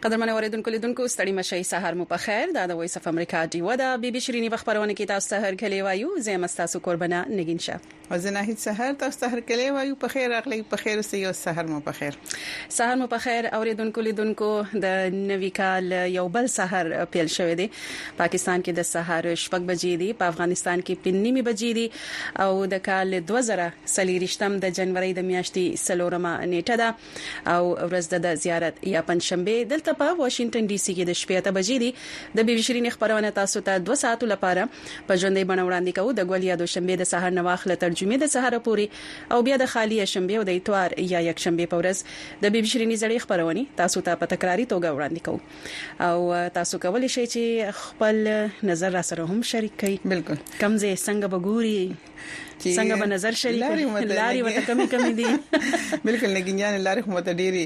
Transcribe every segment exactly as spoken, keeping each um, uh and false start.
قدرمن اوریدونکو لیدونکو ستړي مشي سحر مو په خیر دا د وایس اف امریکا دی ودا بي بي شيريني خبرونه کې تاسو ته هر کلی وایو زه مستاسو قربانه نگین شه او زه نه هیڅ سحر تاسو ته هر کلی وایو په خیر اخلي په خیر سي او سحر مو په خیر سحر مو په خیر اوریدونکو لیدونکو د نوي کال یو بل سحر پیل شوی دی پاکستان کې د سحر شپږ بجې دی په افغانستان کې پنځه بجې دی او د کال دوه زره سلیریشتم د جنوري د میاشتې سلورمه نیټه ده او ورځ د زیارت یا پنځشنبه دلته په واشنگټن ډي سي کې د شپږ بجې دی د بي بي شيريني خبرونه تاسو ته دوه ساعتو لپاره په ژوندۍ بڼه وړاندې کوو د ګولیا د شنبه د سحر نواخله ترجمه د سحر پوری او بیا د خالی شنبه او د اتوار یا یک شنبه په ورځ د بي بي شيريني زړې خبرونه تاسو ته په تکراری توګه وړاندې کوو او تاسو کولی شئ چې خپل نظر را سره هم شریک کړئ بالکل کمزه څنګه بګوري څنګه به نظر شریک لاري وته کمی کمی دي بالکل نګینجان لاري خو مت ډيري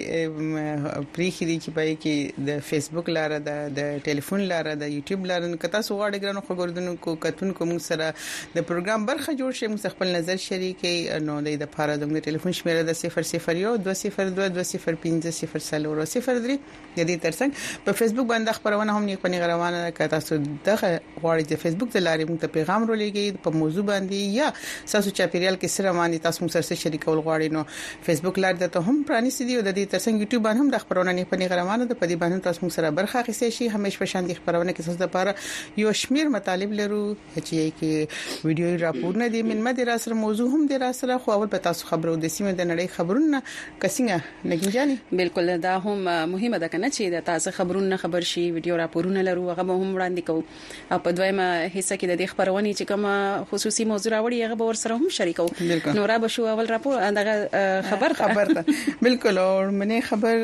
پریخي دي چې پای کې د فیسبوک لاره د د ټلیفون لاره د یوټیوب لاره کته سو غواړي ګرانو خبردونکو کتونکو موږ سره د پروګرام برخه جوړ شي موږ خپل نظر شریکي نو د لپاره د ټلیفون شمیره د صفر صفر یو دوه صفر دوه دوه صفر پنځه صفر صفر صفر درې د دې ترڅنګ په فیسبوک باندې خبرونه هم نه پني غروانه کته سو دغه غواړي د فیسبوک د لارې موږ ته پیغام رولېږي په موضوع باندې یا تاسو چاپیریال کې سره باندې تاسو موږ سره شریکول غواړئ نو فیسبوک لار د ته هم پرانیسي دی او د دې ترڅنګ یوټیوب باندې هم د خبرونه نه پني غروانه د پدی باندې تاسو موږ سره برخه اخیستئ شي همیشه په شان دي خبرونه کې تاسو لپاره یو شمیر مطالب لرو چې کې ویډیو راپورونه دي من مده را سره موضوع هم دي را سره خو اول په تاسو خبرو د سیمه د نړۍ خبرونه کسینګه نګینجاني بالکل دا هم مهمه ده کنه چې د تازه خبرونه خبر شي ویډیو راپورونه لرو هغه هم وړاندې کوو او په دویمه حصہ کې د دې خبرونه چې کوم خصوصي موضوع راوړي هغه به ور سره هم شریکو نو را بشو اول راپور دغه خبر خبر ته بالکل او منه خبر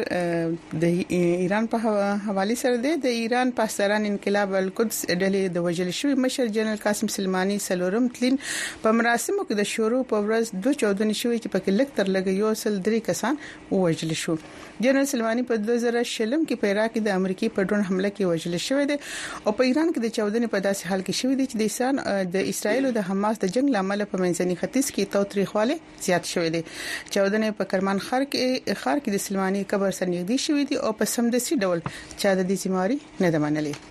د ایران په حواله سره ده د ایران پاسداران انقلاب القدس ډلې د وجل شوی مشر جنرال قاسم سلیمانی سلورم تلین په مراسمو کې د شورو په ورځ دوه چودنې شوی چې په کې لک تر لګ یو سل درې کسان وجل شو جنرال سلیمانی په دوه زره شلم کې په عراق کې د امریکای په ډرون حمله کې وجل شوی دی او په ایران کې د چودنې په داسې حال کې شوی دی چې د ایران د اسرایل او د حماس د جنگ لامل په منځني ختیځ کې توتریخواله زیات شوی دی چودنې په کرمان خار کې خار کې د سلیمانی قبر سره نږدې شوی دی او په سمدسي ډول چا د دې سیماري نه د منلې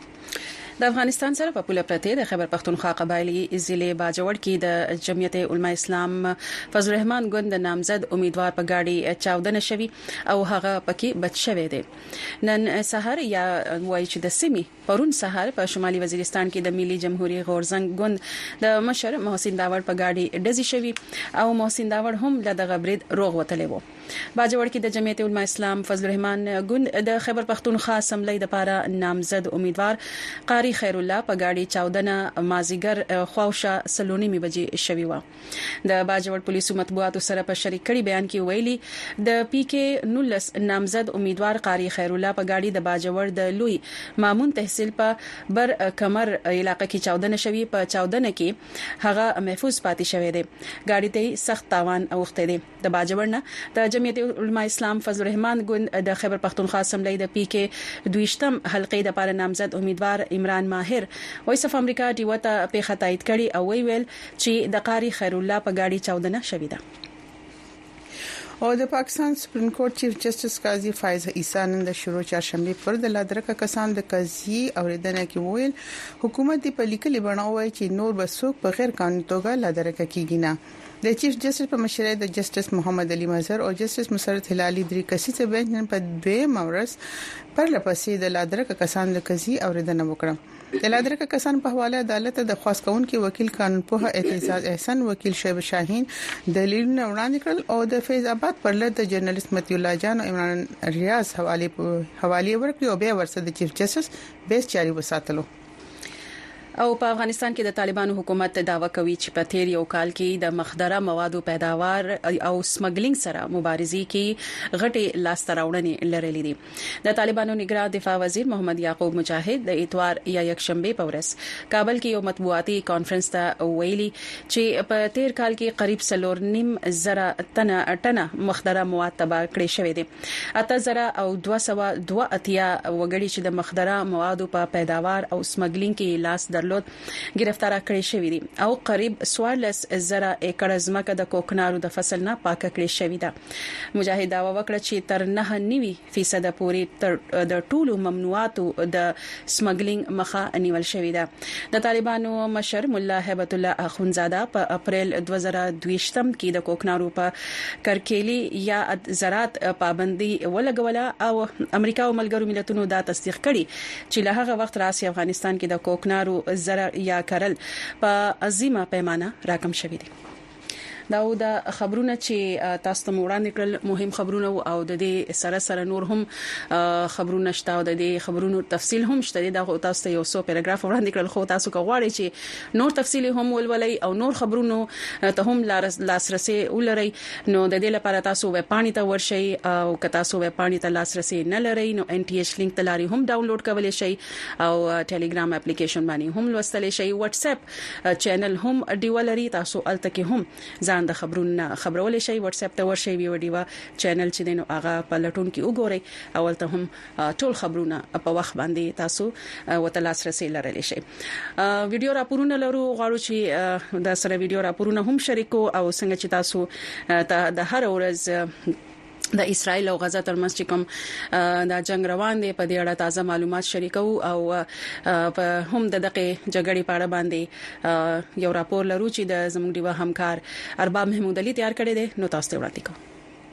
د افغانستان سره په پوله پرته د خیبر پختونخوا قبایلی ضلع باجوړ کې د جمعیت علماء اسلام فضل الرحمن ګوند نامزد امیدوار په گاډي چاودنه شوی او هغه پکې بچ شوی دی نن سحر یا وایي چې د سیمي پرون سحر په شمالي وزیرستان کې د ملي جمهوریت غورزنګ ګوند د مشر محسن داوړ په گاډي ډزې شوی او محسن داوړ هم له دغه برید روغ وتلی وو باجوړ کې د جمعیت علماء اسلام فضل الرحمن ګوند د خیبر پختونخوا اسمبلی د لپاره نامزد امیدوار قاری خیر الله په گاډي چاودنه مازیګر خواوشه سلونی بجې شوی و د باجوړ پولیسو مطبوعاتو سره په شریک کړي بیان کې ویلي د پی کې نولس نامزد امیدوار قاری خیر الله په گاډي د باجوړ د لوی مامون تحصیل په بر کمر علاقې کې چاودنه شوی په چاودنه کې هغه محفوظ پاتې شوی دی گاډي ته سخت تاوان اوخته دی د باجوړ نه د جمعیت علماء اسلام فضل الرحمن ګوند د خیبر پختونخوا اسمبلی د پی کې دویشتم حلقې د لپاره نامزد امیدوار عمران ماهر وایس اف امریکا دی وته په خطایت کړي او وی ویل چې د قاری خیر الله په گاډي چاودنه شوې ده او د پاکستان سپریم کورټ چیف جسټس قاضي فایز عیسی نن د شروع چهارشنبه پر د لادرکه کسان د قضیې اوریدنه کې ویل حکومت دی په لیکلي بڼه وایي چې نور بسوک په غیر قانوني توګه لادرکه کیږي نه د چیف جسټس په مشرۍ د جسټس محمد علي مظهر او جسټس مسرت هلالي درې کسیزه بنچ نن په دوه مورس پر لپسې د لادرکه کسان د قضیې اوریدنه وکړه د لادرکه کسان په حواله عدالت د خاص کونکي وکیل قانون په اعتزاز احسان وکیل شیب شاهین دلیلونه وړاندې کړل او د فیض آباد پر لټ د جرنالست متي الله جان او عمران ریاض حواله حواله ورکړي او بیا ورسره د چیف جسټس بیس جاری وساتلو او په افغانستان کې د طالبانو حکومت دعوا کوي چې په تیر یو کال کې د مخدره موادو پیداوار او سمګلینګ سره مبارزې کې غټي لاستراوړنې لرلې دي د طالبانو نگران دفاع وزیر محمد یعقوب مجاهد د اتوار یا یک شنبه په ورځ کابل کې یو مطبوعاتي کانفرنس ته ویلي چې په تیر کال کې قریب سلور نیم زره تنه ټنه مخدره مواد تباه کړې شوې دي اته زره او دوه سوه دوه اتیا وګړي چې د مخدره موادو په پیداوار او سمګلینګ کې لاس در درلود گرفتار کړی شوی دی او قریب سوارلس زره ایکړ ځمکه د کوکنارو د فصل نه پاک کړی شوی ده. مجاهد داوا وکړه چې تر نه نیوي فیصد پورې د ټولو ممنوعاتو د سمګلینګ مخه نیول شوی ده. د طالبانو مشر مولا هیبت الله اخونزاده په اپریل دوه زره دویشتم کې د کوکنارو په کرکېلی یا زراعت پابندي ولګوله او امریکا او ملګرو ملتونو دا تصدیق کړي چې له هغه وخت راځي افغانستان کې د کوکنارو زرع یا کرل په عظیمه پیمانه راکم شوی دي. دا د خبرونه چې تاسو ته وړاندې کړل مهم خبرونه او د دې سره سره نور هم خبرونه شته او د دې خبرونو تفصیل هم شته. دا تاسو ته یو څو پیراګراف وړاندې کړل خو تاسو کوغواړئ چې نور تفصیل هم ولولئ او نور خبرونو ته هم لاسرسي ولرئ نو د دې لپاره تاسو ویب پاڼې ته ورشئ او که تاسو ویب پاڼې ته لاسرسي نه لرئ نو ان ټي ایچ لینک تلاري هم ډاونلوډ کولای شئ او ټلګرام اپلیکیشن باندې هم لوستلی شئ. واتس اپ چینل هم ډیولري تاسو الته کې هم ځان د خبرونه خبرول شي. واتس اپ ته ورشي ویډیو چینل چې دینو هغه په لټون کې وګورئ اول ته هم ټول خبرونه په وخت باندې تاسو وتلاس رسي لرلی شي. ویډیو راپورونه لرو غواړو چې د سره ویډیو راپورونه هم شریکو او څنګه چې تاسو د هر ورځ د اسرائیل او غزا ترمنځ چې کوم د جنگ روان دی په دې اړه تازه معلومات شریکو او په هم د دغه جګړې په اړه باندې یو راپور لرو چې د زموږ دیو همکار ارباب محمود علي تیار کړی دی نو تاسو ته وړاندې کوم.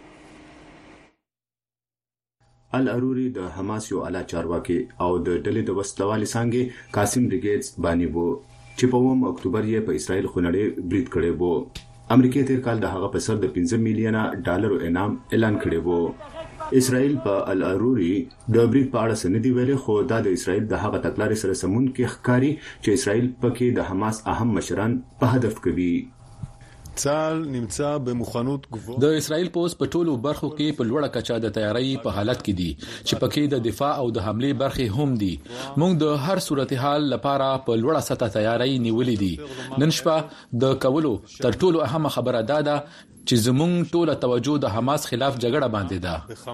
الاروري د حماس یو اعلی چارواکي او د ډلې د وسلوالي څنګه قاسم بریګیډز باندې وو چې په اووم اکتوبر یې په اسرائیل خونړې برید کړی وو. امریکا تیر کال د هغه په سر د پنځه میلیونه ډالر انعام اعلان کړی وو. اسرائیل په الاروري د برید په اړه سندې ویلي خو دا د اسرائیل د هغه تګلارې سره سمون کې ښکاری چې اسرائیل پکې د حماس اهم مشران په هدف کوي. چال نمڅا به مخانوت غو د اسرائیل پوس په ټولو برخو کې په لوړه کچا د تیاری په حالت کې دي چې پکې د دفاع او د حمله برخې هم دي. موږ د هر صورتحال لپاره په لوړه سطح تیاری نیولې دي. نن شپه د کولو تر ټولو اهمه خبره ده چې زموږ ټوله توجه د حماس خلاف جګړه باندې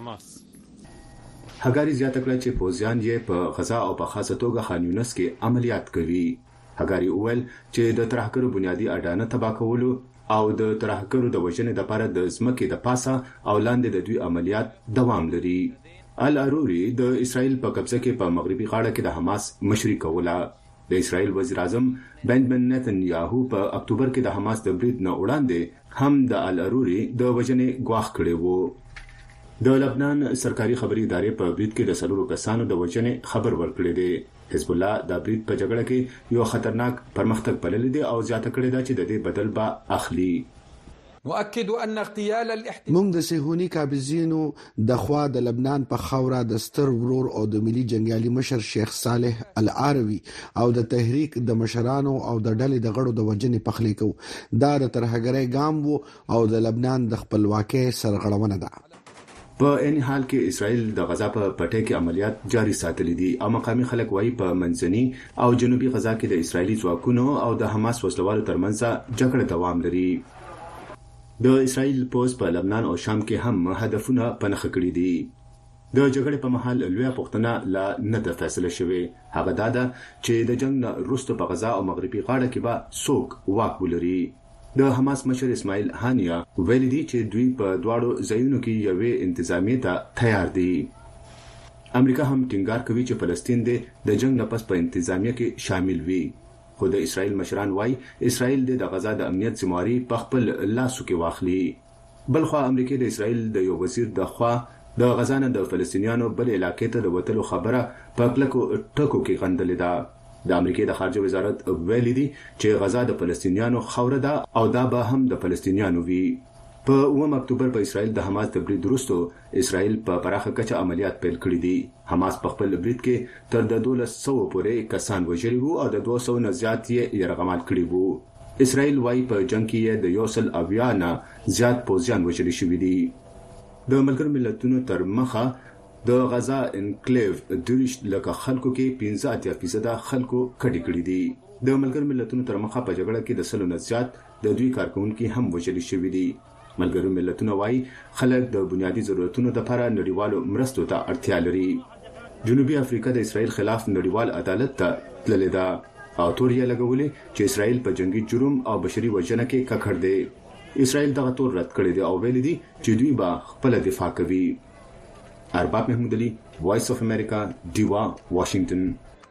ده. هګاری زیاته کړه چې پوزیان یې په غزا او په خاصه توګه خان یونس کې عملیات کوي. هګاری اول چې د ترهګرو بنیادی اډانه تباہ کولو او د ترهګرو د وژنې لپاره د ځمکې د پاسه او لاندې د دوی عملیات دوام لري. الاروري د اسرائیل په قبضه کې په مغربي غاړه کې د حماس مشري کوله. د اسرائیل وزیر اعظم بنجامین نتنیاهو په اکتوبر کې د حماس د برید نه وړاندې هم د الاروري د وژنې غواخ کړی وو. د لبنان سرکاري خبري ادارې په برید کې د سلورو کسانو د وژنې خبر ورکړی دی. حزب الله د برید په جګړه کې یو خطرناک پرمختګ بللی دی او زیاته کړی دا چې د دې بدل به اخلي. مؤكد ان اغتيال الاحتلال موږ د صهیوني قابضینو د خوا د لبنان په خوره د ستر ورور او د ملي جنگیالي مشر شیخ صالح العروي او د تحریک د مشرانو او د ډلې د غړو د وجنې پخلی کو. دا د ترهګرۍ ګام وو او د لبنان د خپلواکۍ سرغړونه ده. په ان حال کې اسرائیل د غزا په پټه کې عملیات جاري ساتلې دي او مقامي خلک وايي په منځني او جنوبي غزا کې د اسرایلی ځواکونو او د حماس وسلوالو ترمنځ جګړه دوام لري. د اسرائیل پوز په لبنان او شام کې هم هدفونه پنځه کړی دي. د جګړې په محل لوی پښتنه لا نه د فیصله شوی. هغه دا ده چې د جنگ وروسته په غزا او مغربي غاړه کې به څوک واک ولري. د حماس مشر اسماعیل هانیا ویل دي چې دوی په دواړو ځایونو کې یوې انتظامیه ته تیار دي. امریکا هم ټینګار کوي چې فلسطین د جنگ نه پس په انتظامیه کې شامل وي. خو د اسرائیل مشران وايي اسرائیل د غزا د امنیت ذمہواری په خپل لاسو کې واخلي. بلخو امریکا د اسرائیل د یو وزیر د خوا د غزا نه د فلسطینیانو بل علاقې ته د وټلو خبره په کلکو ټکو کې غندلې ده. د امریکا د خارجه وزارت ویلي دي چې غزا د فلسطینیانو خوره ده او دا به هم د فلسطینیانو وي. په اووم اکتوبر په اسرائیل د حماس د برید وروسته اسرائیل په پراخه کچه عملیات پیل کړي دي. حماس په خپل برید کې تر د دولس سوه پورې کسان وژلي وو او د دوه سوه نه زیات یې یرغمال کړي وو. اسرائیل وايي په جنگ کې د یو سل اویا نه زیات پوځیان وژل شوي دي. د ملګرو ملتونو تر مخه د غزا انکلیو دریش لکه خلکو کې پنځه اتیا فیصد خلکو کډی کړی دي. د ملګرو ملتونو تر مخه په جګړه کې د سلو نه زیات د دوی کارکونکو هم وژل شوي دي. ملګرو ملتونو وايي خلک د بنیادی ضرورتونو لپاره نړیوالو مرستو ته اړتیا لري. جنوبي افریقا د اسرائیل خلاف نړیوال عدالت ته تللې ده. او توریا لګولې چې اسرائیل په جنگي جرم او بشري وژنه کې ککړ دی. اسرائیل دغه تور رد کړی دی او ویلي دي چې دوی به خپل دفاع کوي. ارباب محمود علي، وایس اف امریکا، دیوا، واشنگټن.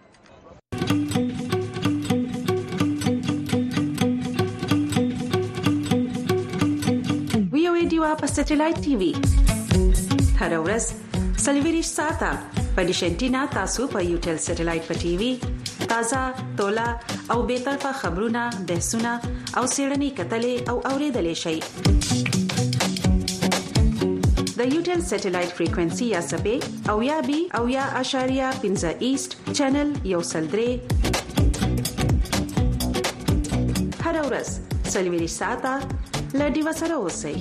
وی او دیوا په سټلایټ ټي وي هر ورځ سلویریش ساته په ډیشنټینا تاسو په یوټل سټلایټ په ټي وي تازه تولا او به طرفه خبرونه بحثونه او سیړنی کتلې او اوریدلې شي. د یوټل سټلایټ فریکوئنسي یا سبې او یا بي او یا اشاریه پنځه ایست چینل یو سلدري هر ورځ سلویریش ساته لډي وسره اوسئ.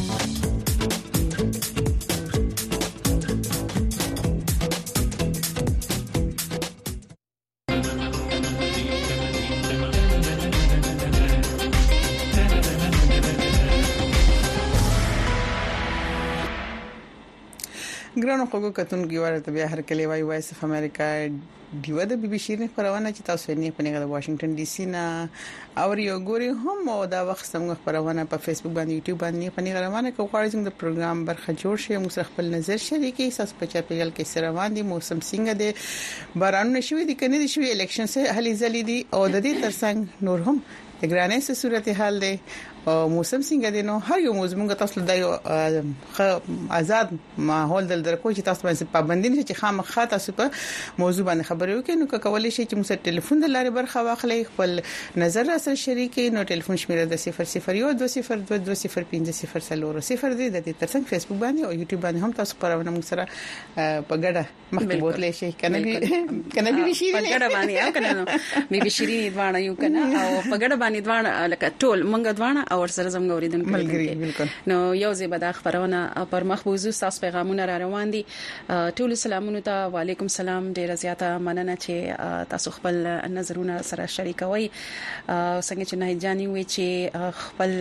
ګرانو خلکو کتونکو ورته بیا هر کله وای وایس اف امریکا دیو د بي بي شيرین خبرونه چې تاسو یې په نګه د واشنگټن ډي سي نه او یو ګوري هم او دا وخت څنګه خبرونه په فیسبوک باندې یوټیوب باندې په نګه روانه کوي غواړي چې د پروګرام برخه جوړ شي موږ خپل نظر شریکي اساس په چاپیل کې سره روان دي موسم څنګه دي باران نشوي دي کني دي شوي الیکشن سره هلي ځلې دي او د دې ترڅنګ نور هم د ګرانې سره صورتحال دي او موسم څنګه دي نو هر یو موضوع موږ تاسو د یو آزاد ماحول دل درکو چې تاسو باندې پابندي نشي چې خامخا تاسو په موضوع باندې خبرې وکړئ نو کولای شي چې موږ سره ټلیفون د لارې برخه واخلئ خپل نظر سره شریکي نو ټلیفون شمیره د صفر صفر یو دوه صفر دوه دوه صفر پنځه صفر څلور صفر دی د دې ترڅنګ فیسبوک باندې او یوټیوب باندې هم تاسو پرونه موږ سره په ګډه مخکې بوتلې شي کنه بي کنه بي شي په ګډه باندې او کنه بي بي شيري دوانه یو کنه او په ګډه باندې دوانه لکه ټول مونږ دوانه او سره زموږ اوریدونکو نو یو زیبا د خبرونه پر مخ بوزو تاسو پیغامونه را روان دي ټول سلامونه ته وعلیکم سلام ډیر زیاته مننه چې تاسو خپل نظرونه سره شریکوي څنګه چې نه جاني وي چې خپل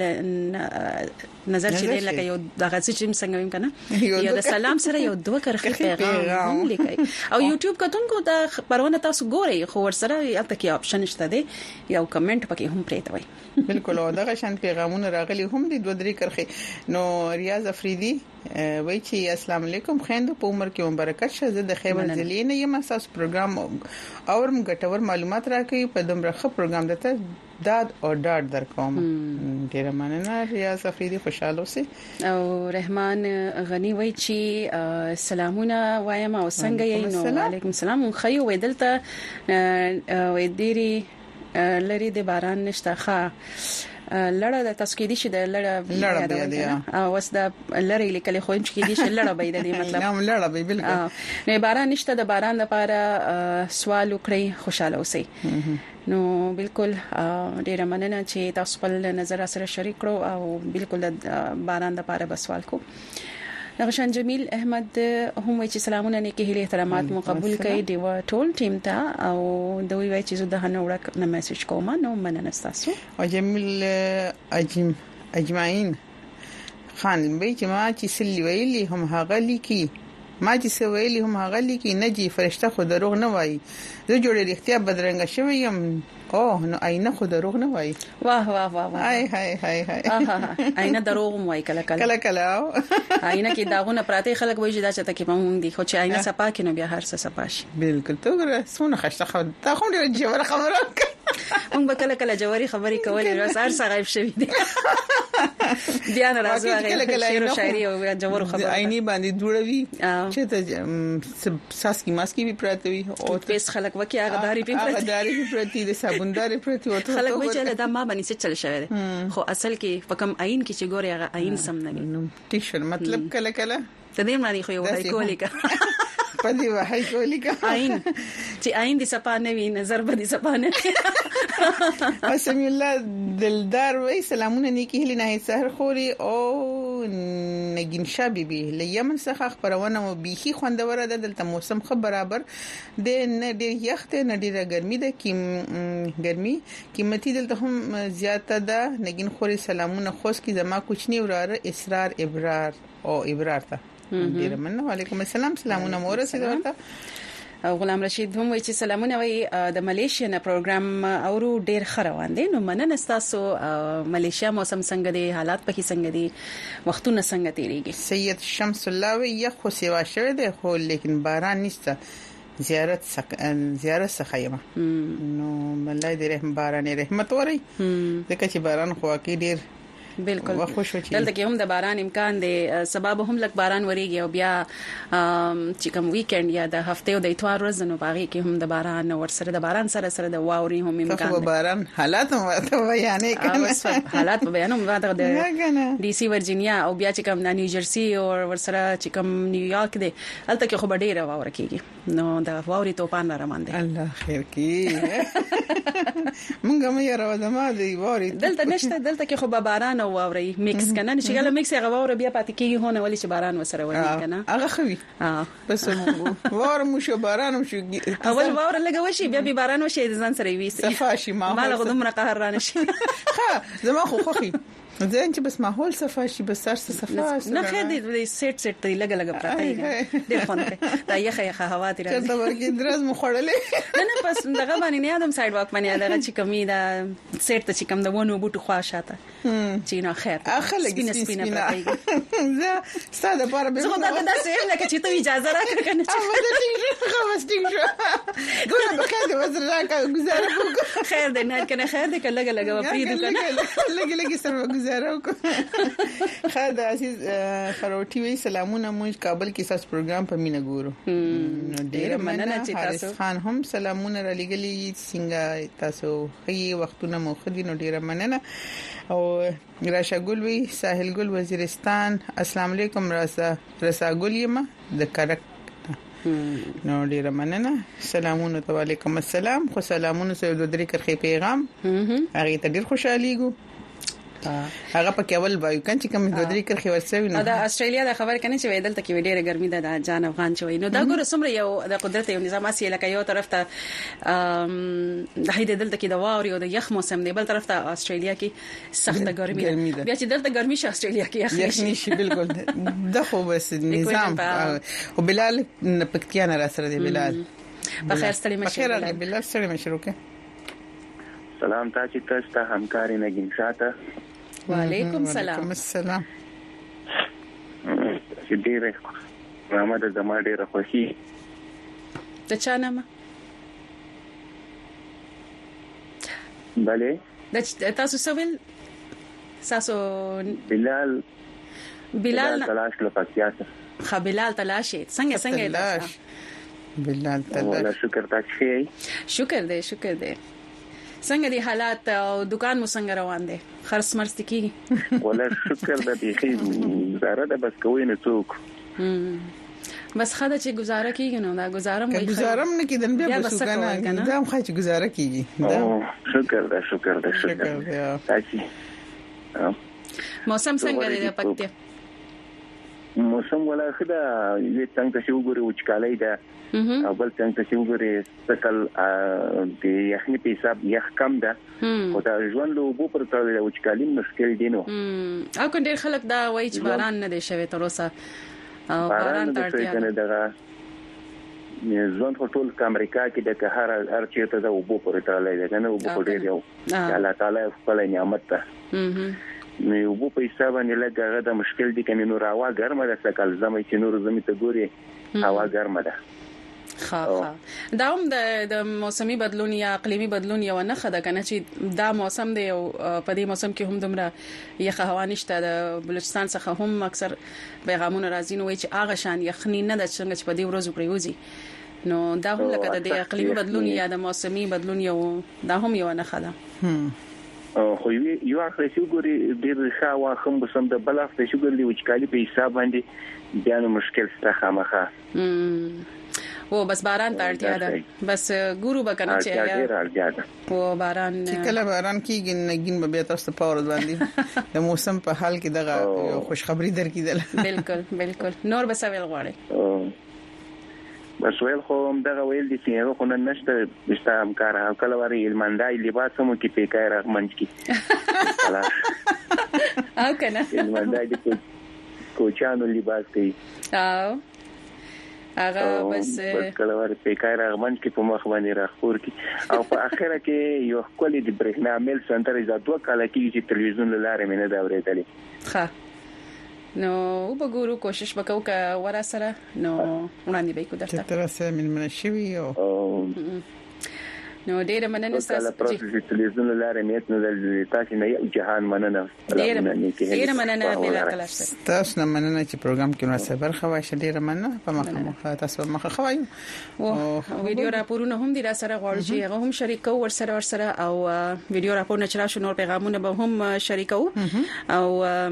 نظر چې لکه یو دغه چې څنګه ویم کنه یو د سلام سره یو دوه کرخي پیغام لیکي او یوټیوب کتونکو دا خبرونه تاسو ګورئ خو ور سره یالته کې آپشن شته دی یو کمنټ پکې هم پریتوي بالکل او دغه شان پیغامونه راغلي هم دي دوه درې کرخي نو ریاض افریدي وای چې السلام علیکم خويندو په عمر کې مبارکت شه زه د خیبر ضلع نه یم اساس پروګرام اور ګټور معلومات راکړي په دومره ښه پروګرام دته داد او ډاډ درکوم ډیر مننه ریاض افریدي خوشاله اوسئ. او رحمان غنی وای چې سلامونه وایم او څنګه یې نو وعلیکم السلام خو یو ودلته وې ډيري لري د باران نشته ښه لړه د تسکیدي شه د لړه لړه دی او وس د لړې لیکل خو چې کېدي شه لړه به د مطلب نام لړه به بالکل نه باران نشته د باران لپاره سوال وکړي خوشاله اوسئ. نو بالکل ډیر مننه چې تاسو خپل نظر سره شریک کړو او بالکل د باران لپاره به سوال کو. نغشان جمیل احمد هم وی چې سلامونه نیکی هلي احترامات مو قبول کړئ دیو ټول ټیم ته او دوی وی چې زه د هنه وړک نه میسج کوم نو مننه تاسو. او جمیل اجم اجمعین خان به چې ما چې سلی ویلي هم هغه لیکي ما چې ویلي هم هغه لیکي نه جی فرشته خو دروغ نه وایي زه جوړې رښتیا بدرنګ شوی يم او نو آینه خو دروغ نه وایي. واه واه واه هاي هاي هاي هاي آینه دروغ مو وایي کله کله کله کله آینه کې داغونه پراته خلک وایي چې دا چې تکي مونږ دي خو چې آینه صفا کې نو بیا هر څه صفا شي. بالکل ته ګره سونه خشته خو دا خو ډېر جوړه خبره مونږ به کله کله جواري خبرې کولې راس هر څه غیب شوی دي بیا نه راځي هغه شعر او شاعري او جوړو خبره آینه باندې جوړوي چې ته ساسکی ماسکی به پراته وي او پیس خلک وکي هغه داري په هغه داري په پرتی د صابونداري پرتی وته خلک وایي چې دا ما باندې څه چل شوی خو اصل کې په کوم عین کې چې ګوري هغه عین سم نه وي. ټیک شر مطلب کله کله تدې معنی خو یو وای کولی کا پدې وای کولی کا عین چې عین دي سپانه وي نظر به دي سپانه. اسم الله دلدار وای سلامونه نیکی هلی نه سحر خوري او نگین شابي به لیمن څخه خبرونه مو بيخي خوندوره ده دلته موسم خو برابر د نه ډیر یخت نه ډیره ګرمي ده کیم ګرمي قیمتي دلته هم زیاته ده نگین خوري سلامونه خوش کی زما کوچنی وراره اسرار ابرار او ابرار ته ډیر مننه وعلیکم السلام سلامونه مور سره ورته غلام رشید هم وایي چې سلامونه وایي د ملیشیا نه پروګرام اورو ډیر خروان دي. نو مننه تاسو. ملیشیا موسم څنګه دي؟ حالات پکې څنګه دي؟ وختونه څنګه تیریږي؟ سید شمس الله وی یخ خو سیوا شوی دی خو لیکن باران نشته. زیارت سک... زیارت څخه یم نو ملای دې رحم باران رحمت وري ځکه چې باران خو کې ډیر بالکل دلته کې هم د باران امکان دی. سبب هم لک باران وریږي او بیا چې کوم ویکند یا د هفته او د اتوار ورځ نو باغی کې هم د باران ور سره د باران سره سره د واوري هم امکان دی. باران حالات هم بیانې کنه حالات په بیانوم واده د ډي سي ورجینیا او بیا چې کوم د نیوجرسي او ور سره چې کوم نیویارک دی هلته کې خو ډیره واور کېږي نو د واوري توپان را روان دي. الله خیر کړي مونږ هم یې راو ما دی واوري دلته نشته. دلته کې خو باران او واوري میکس کنه چې ګل میکس هغه واور بیا پاتې کیږي هونه ولی چې باران وسره ونی کنه هغه خوي اه بس واور مو شو باران مو شو اول واور لګه وشي بیا به باران وشي ځان سره ویسي صفاشي ما ما له دومره قهر رانه شي ها زما خو خوخي ځین چې بس ماحول صفاشي بس سر صفا نه خیر دې سیټ سیټ دی لګه لګه پراته دی خونه دا یخه یخه هوا دی راځي چې دا ورګي درز مو خړلې نه نه پس دغه باندې نه ادم سایډ واک باندې دغه چې کمی دا سیټ ته چې کم د ونو بوټو خواښاته چې نه خیر اخله سپینه سپینه پراته زه ستاسو لپاره به زه دا دا سیم لکه چې ته اجازه راکړې کنه چې خو واستینګ شو ګوره به خاطر وزر راکړه گزاره وکړه خیر دې نه کنه خیر دې کله لګه لګه پریدو کنه لګه لګه سره گزاره وکړه. خیر عزیز خروټي وی سلامونه مونږ کابل کې ساس پروګرام په مینا ګورو. ډیر مننه چې تاسو خان هم سلامونه را لګلی څنګه تاسو هي وختونه مو خدي نو ډیر مننه. او راشه ګل وی ساحل ګل وزیرستان السلام علیکم راسا رسا ګل یم د کرک نو ډیر مننه. سلامونه علیکم السلام خو سلامونه سره د درې کرخي پیغام هغه ته ډیر خوشالي ګو هغه په کېول وایو کنه چې کوم د درې کرخي ورسوي نو دا استرالیا د خبر کنه چې ویدل ته کې ډېره ګرمي ده د جان افغان چوي نو دا ګوره سمره یو د قدرت یو نظام اسی لکه یو طرف ته د هیده دلته کې د واوري او د یخ موسم دی بل طرف ته استرالیا کې سخت ګرمي ده بیا چې دلته ګرمي شي استرالیا کې یخ نشي بالکل دا خو بس نظام او بلال پکتیان را سره دی بلال په خیر ستړي مشه بخیر بلال ستړي مشه وکړه. سلام تاسو ته همکاري نګین ساته. وعلیکم سلام. وعلیکم السلام. چې ډیره رامه د زما ډیره خوشي د چا نامه بله د تاسو سویل تاسو بلال بلال تلاش لپاره خ بلال تلاشي څنګه څنګه بلال تلاش شکر تاسو شکر دې شکر دې څنګه دي حالات او دکان مو څنګه روان دي خرڅ مرستي کی ولا شکر دې خې زاره د بس کوی نه څوک بس خاله چې گزاره کیږي نو دا گزارم وي گزارم نه کیدن بیا بس کنه دا هم خای چې گزاره کیږي دا شکر دې شکر دې شکر تاسو موسم څنګه دی پکته موسم ولا خدا یې څنګه چې وګوري وچکالای دا اول څنګه چې وګوري سکل د یخني په حساب یخ کم ده او دا ژوند له وبو پر تړلې وچکالي مشکل دي نو او کنده خلک دا وایي چې باران نه دی شوی تر اوسه او باران ترتیا نه دغه ژوند په ټول امریکا کې د قهر هر چیرته د وبو پر تړلې ده نه وبو په ډیر یو الله تعالی خپل نعمت ته نو وبو په حساب نه لګره د مشکل دي کنه نور هوا ګرمه ده سکل زمې چې نور زمې ته ګوري هوا ګرمه ده. خا خا دا هم د د موسمي بدلون یا اقليمي بدلون یو نه خده کنه چې دا موسم دی او په دې موسم کې هم دومره یخ هوا نشته د بلوچستان څخه هم اکثر پیغامونه راځي نو چې اغه شان یخنی نه د څنګه چې په دې ورځو پریوزي نو دا هم لکه د اقليمي بدلون یا د موسمي بدلون یو دا هم یو نه خده خو یو اخر شي ګوري ډیر ښه واخم بسم د بل اخر شي ګوري وچکالي په حساب باندې بیا نو مشکل ستخه مخه و بس باران ته اړتیا ده بس ګورو بکنه چې ډیر اړتیا ده و باران چې کله باران کیږي نګین به تاسو په اورد باندې د موسم په حال کې دغه خوش خبری درکیدل بالکل بالکل نور بس ویل غواړي بس ویل خو دغه ویل دي چې خو نن نشته بشته همکار کله وری المندای لباس مو کې پیکای راغمنځ کی او کنه المندای دې کوچانو لباس کوي او هغه بس کله ور پیکای راغمن کې په مخ باندې راخور کی او په اخره کې یو خپل د برېښنا میل سنټر از دوه کال کې چې تلویزیون لاره مې نه دا ورېدلې ښه نو وګورو کوشش وکاو ک ورا سره نو وړاندې به کو درته تر څه من منشوي او نو ډیره مننه تاسو چې تلویزیون لاره نیت نه د تاسو نه یو جهان مننه ډیره مننه بلا کلاش تاسو نه مننه چې پروګرام کې نو خبر خوښ ډیره مننه په مخه تاسو مخه خوایو او ویډیو راپورونه هم دي را سره غواړي چې هغه هم شریکو ور سره ور سره او ویډیو راپور نه چرآ شو نور پیغامونه به هم شریکو او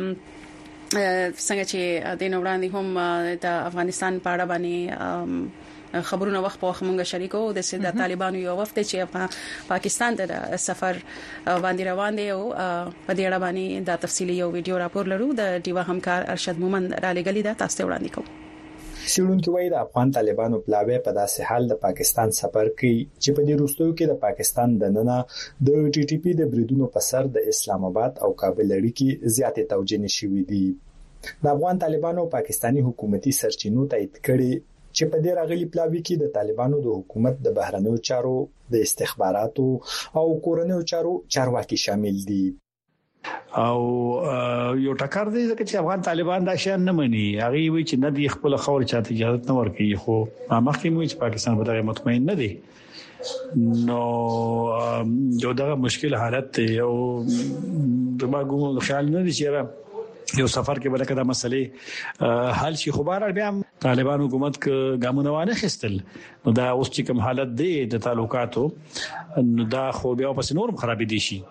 څنګه چې د نوړاندې هم د افغانستان په اړه باندې خبرونه وخت په وخت مونږ شریکو د سید طالبانو یو وفد چې پاکستان ته سفر باندې روان دي او په دې اړه باندې د تفصیلی یو ویډیو راپور لرو د ډیوا همکار ارشد مومند را لګلی دا تاسو ته وړاندې کوم. سیړونکو وایي د افغان طالبانو پلاوی په داسې حال د پاکستان سفر کوي چې په دې وروستیو کې د پاکستان د ننه د ټي ټي پی د بریدونو په سر د اسلام آباد او کابل اړیکې زیاتې توجیه شوې دي. د افغان طالبانو پاکستانی حکومتي سرچینو تایید کړي چې په دې راغلي پلاوی کې د طالبانو د حکومت د بهرنیو چارو د استخباراتو او کورنیو چارو چارواکي شامل دي. او یو ټکر دی چې افغان طالبان دا شان نه مني هغه وی چې نه دی خپل خور چاته اجازه نه ورکړي خو مخکې مو چې پاکستان په دغه مطمئن نه دی نو یو دغه مشکل حالت دی او دماغو خیال نه دي چې یو سفر کې بلکې دا مسلې حل شي خو بهر بیا طالبان حکومت ک ګامونه وانه خستل نو دا اوس چې کوم حالت دی د تعلقاتو نو دا خو بیا پس نور خرابې دي شي.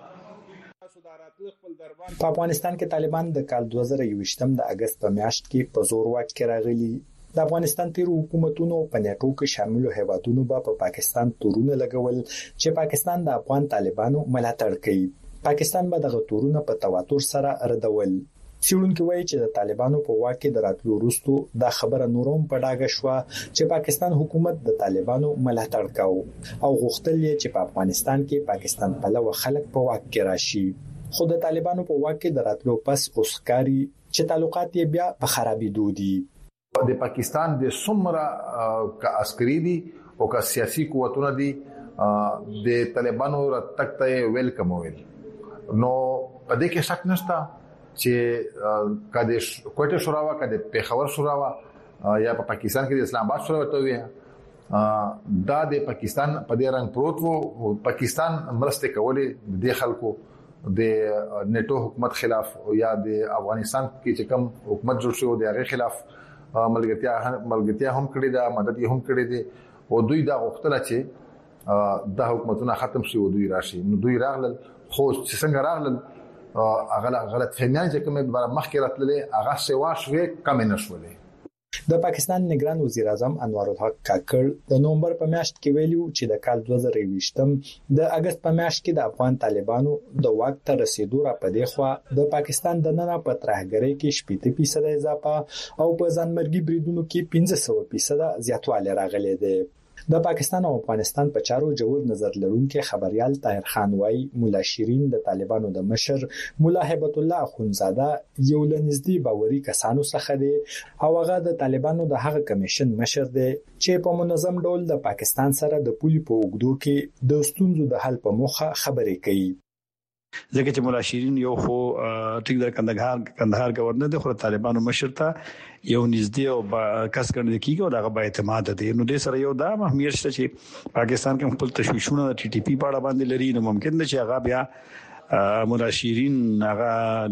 په افغانستان کې طالبان د کال دوه زره یوویشتم د اگست په میاشت کې په زور واک کې راغلي. د افغانستان تیر حکومتونو په نیټو کې شامل هیوادونو په پا پاکستان تورونه لګول چې پاکستان د افغان طالبانو ملاتړ کوي. پاکستان به دغه تورونه په تواتر سره ردول. سیړونکو وایي چې د طالبانو په واک کې د راتلو وروسته دا خبره نوروم په ډاګه شو چې پاکستان حکومت د طالبانو ملاتړ کاوه او غوښتل یې چې په افغانستان کې پاکستان پلوه خلک په واک کې راشي. خو د طالبانو په واک کې د راتلو پس اوسکاري چې تعلقات یې بیا په خرابېدو دي. د پاکستان د سمره کا عسکري دي او کا سیاسي قوتونه دي د طالبانو راتګ ته ویلکم ویل نو په دې کې شک نشته چې کده کوټه شوراوا کده پیښور شوراوا یا په پاکستان کې د اسلام آباد شوراوا ته وي دا د پاکستان په دې رنګ پروت وو. پاکستان مرسته کولې د خلکو د نیټو حکومت خلاف یا د افغانستان کې چې کوم حکومت جوړ شو د هغه خلاف ملګرتیا ملګرتیا هم کړې ده مدد یې هم کړې ده او دوی دا غوښتل چې د حکومتونو ختم شي او دوی راشي. نو دوی راغلل خو چې څنګه راغلل هغه غلط فهمیان چې کومه بار مخکې راتللې هغه سوا شوې کم نه شولې. د پاکستان نگران وزیر اعظم انوار الحق کاکړ د نومبر په میاشت کې ویلو چې د کال دوه زره یوویشتم د اگست په میاشت کې د افغان طالبانو د واک ته رسیدو را پدې خو د پاکستان د ننه په ترهګرۍ کې شپږ فیصد اضافه او په ځانمرګي بریدونو کې پنځه سوه فیصد زیاتوالی راغلی دی. د پاکستان او افغانستان په چارو جوړ نظر لرونکي خبريال طاهر خان وايي مولا شیرین د طالبانو د مشر مولا هیبت الله اخونزاده یو لنځدي باوري کسانو څخه دی او هغه د طالبانو د هغه کمیشن مشر دی چې په منظم ډول د پاکستان سره د پولي په وګړو کې د ستونزو د حل په موخه خبرې کوي. ځکه چې مولا شیرین یو خو ټیک د کندهار کندهار گورنر د خو طالبانو مشر ته یو نږدې او کس ګڼل کیږي او دغه با اعتماد دي. نو د سره یو دا اهمیت شته چې پاکستان کې خپل تشویشونه د ټي ټي پی په اړه باندې لري نو ممکن ده چې هغه بیا مولا شیرین هغه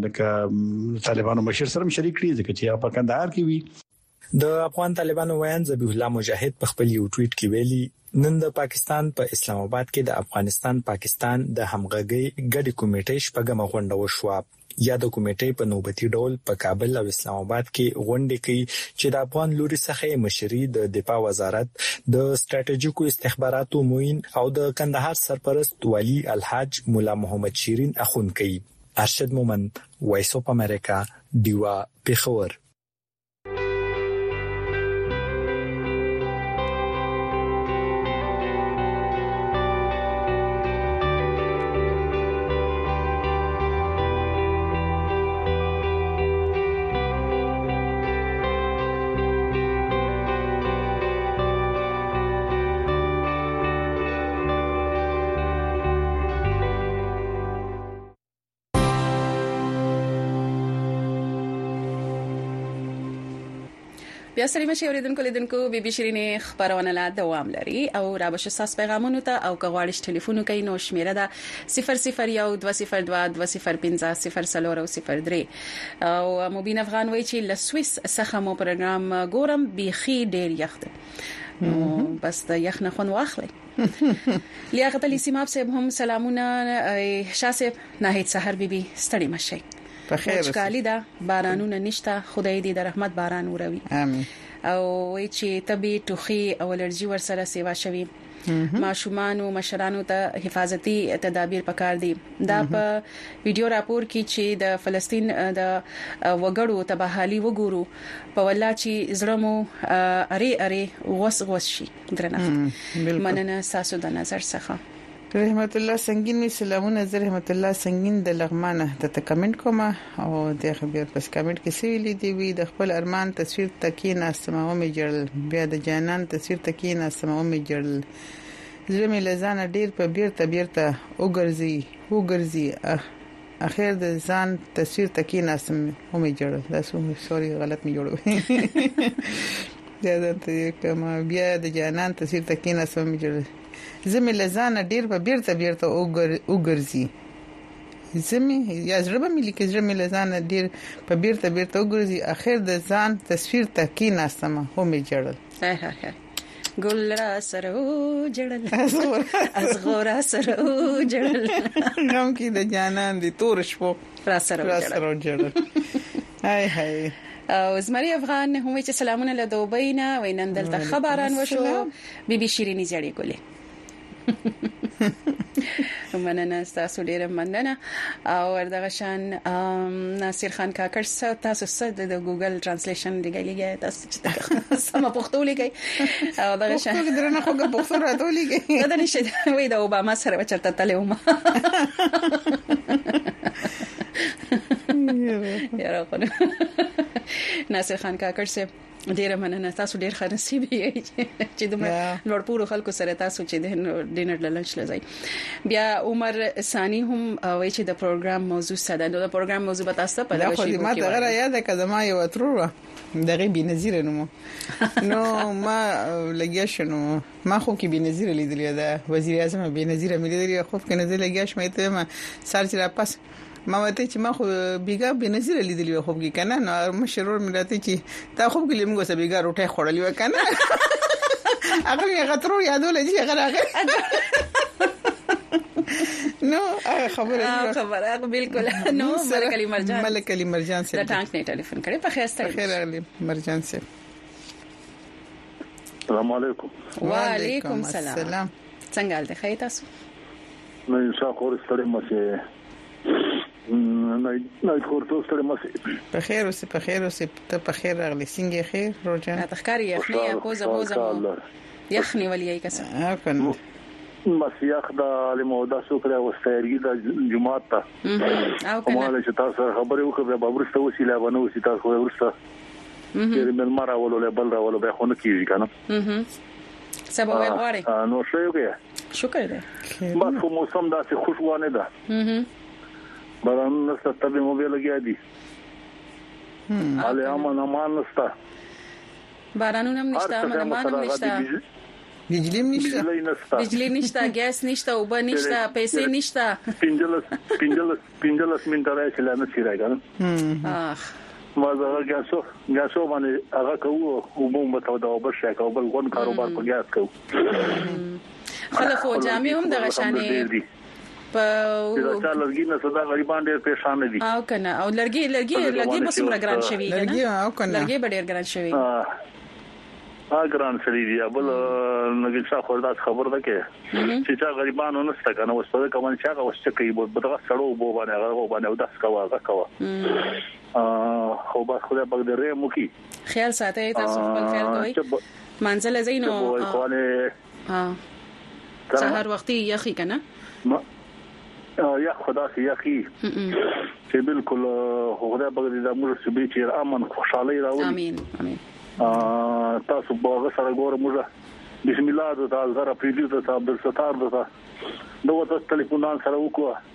د طالبانو مشر سره شریک کړي ځکه چې په کندهار کې وي. د افغان طالبانو ویان ذبیح الله مجاهد په خپل یو ټویټ کې ویلي نن د پاکستان په پا اسلام آباد کې د افغانستان پاکستان د همغږي ګډي کمیټې شپږمه غونډه وشوه. یا د کمیټې په نوبتي ډول په کابل او اسلام آباد کې غونډې کوي چې د افغان لوري څخه مشري د دفاع وزارت د ستراتیژیکو استخباراتو موین او د کندهار سرپرست ولی الحاج مولا محمد شیرین اخون کوي. ارشد مومند وایس اف امریکا دیوا پیښور. بیا سلام شي اوریدونکو لیدونکو بي بي شيرين خبرونه لا دوام لري او را بش ساس پیغامونه ته او کغواړش ټلیفون کوي نو شمیره ده صفر صفر یو دوه صفر دوه دوه صفر پنځه صفر صفر او صفر درې او مبین افغان وای چې ل سويس څخه مو پروګرام ګورم بيخي ډیر یخت نو بس د یخ نه خون واخلي لیاقت علي سیماب صاحب هم سلامونه شاسب ناهید سحر بيبي ستړي مشي په خیر وچکالي دا بارانونه نشته خدای دې د رحمت باران وروي امين او وای چې طبي ټوخي او الرجي ورسره سیوا شوي ماشومان او مشرانو ته حفاظتي تدابیر پکار دي دا په ویډیو راپور کې چې د فلسطین د وګړو تباہالي وګورو په ولا چې زړمو اری اری وس وس شي درنه مننه ساسو د نظر څخه رحمت الله سنگین می سلامونه زه رحمت الله سنگین د لغمانه ته کمنټ کوم او د خبر پس کمنټ کې سی ویلې دی وی د خپل ارمان تصویر تکې ناسمو می جړل بیا د جانان تصویر تکې ناسمو می جړل زه می لزانه ډیر په بیرته بیرته وګرځي وګرځي اخر د ځان تصویر تکې ناسمو می جړل دا سو سوري غلط می جوړو دا د کما بیا د جانان تصویر تکې ناسمو می جړل زمي لزانه ډیر په بیرته بیرته وګرځي زمي یا زړه مې لیکي زړه مې لزانه ډیر په بیرته بیرته وګرځي اخر د ځان تصویر تکي ناسمه هم جوړل هاي هاي ګل را سره جوړل ازغور سره جوړل غم کې د جانان دي تور شپو را سره جوړل هاي هاي او زمري افغان هم چې سلامونه له دوبۍ نه وینم دلته خبران وشو بي بي شيريني جړې ګولې مننه تاسو ډیره مننه او وردغه شان ناصر خان کاکړ څو تاسو څه د ګوګل ترانسلیشن لګیږي تاسو چې سم پښتو لګی او دغه شان پښتو درنه خو پښتو راته لګی دا نشي وای دا اوباما سره چرته تلوم یاره خو ناصر خان کاکړ سے ډیر مننه تاسو ډیر ښه نصیب یې چې د لوړپوړو خلکو سره تاسو چې د ډینر لنچ لزای بیا عمر ثانی هم وایي چې د پروګرام موضوع ساده د پروګرام موضوع به تاسو په لږ شي ما ته غره یاد کړه ما یو ترور دغه بنظیر نو نو ما لګیا شنو ما خو کې بنظیر لیدلې ده وزیر اعظم بنظیر مې لیدلې خو کې نظر لګیا شمه ته ما سار چې را پاس ما وته چې ما خو بیګا بنظیر لیدلې خو کې کنه نو مشرور مې راته چې تا خو کې لمغه سه بیګا روټه خړلې وکنه هغه یې غترو یادول چې هغه نو خبره خبره بالکل نو ملک علي مرجان ملک علي مرجان سره د ټانک نه ټلیفون کړي په خیر سره خیر علي مرجان سره السلام علیکم وعلیکم السلام څنګه حال دی خیر تاسو نو انشاء الله ستړي مشه نه نه کورته ستړي مشه په خیر اوسه په خیر اوسه ته په خیر راغلی څنګه خیر روزه تخکاری یخنی کوزه کوزه یخنی ولې کسه ها کنه مسیح د علمودا سوکره واستایږي د جمعه ته او کنه ماله چې تاسو خبرې وکړه به ورسته وسیله بنو چې تاسو ورسته چې من مارا ولول بل را ولول به خونه کیږي کنه سبا وای غواړي نو شو یو شکر ده بس خو موسم داسې خوشبوانه ده باران نسته تبه مو به لګیا دي علي امن امان نسته بارانونه نشته امن نشته بجلی نشته بجلی نشته ګاز نشته او به نشته پیسې نشته پینځلس پینځلس پینځلس منټه راځي لا نه شي راګل اخ ما زه ګاسو ګاسو باندې هغه کوو او مو ته دا وبشه کوو بل ګون کاروبار په ګاز کوو خلک او جامع هم دغه شانې په دا لرګي نه صدا غریبان ډېر پریشان دي او کنه او لرګي لرګي لرګي به څومره ګران شوی کنه لرګي او کنه لرګي به ډېر ګران شوی ها ګران شوی دی بل نګل څه خبر ده خبر ده کې چې چا غریبانو نسته کنه وسته کوم چې هغه وسته کوي بدغه سړو بو باندې هغه باندې داس کوا هغه کوا ا خو با خدای پاک دې مو کی خیال ساتي تاسو خپل خیال کوي منزل زینو ها سحر وختي یخی کنه یا خدا سي یخی چې بالکل خدای پاک دې موږ سبي چې امن خوشاله راوړي امين امين تاسو به سره ګورم موږ بسم الله د تعالی زرا پریدي ته عبد الستار ده دوه تاسو ټلیفونان سره وکړه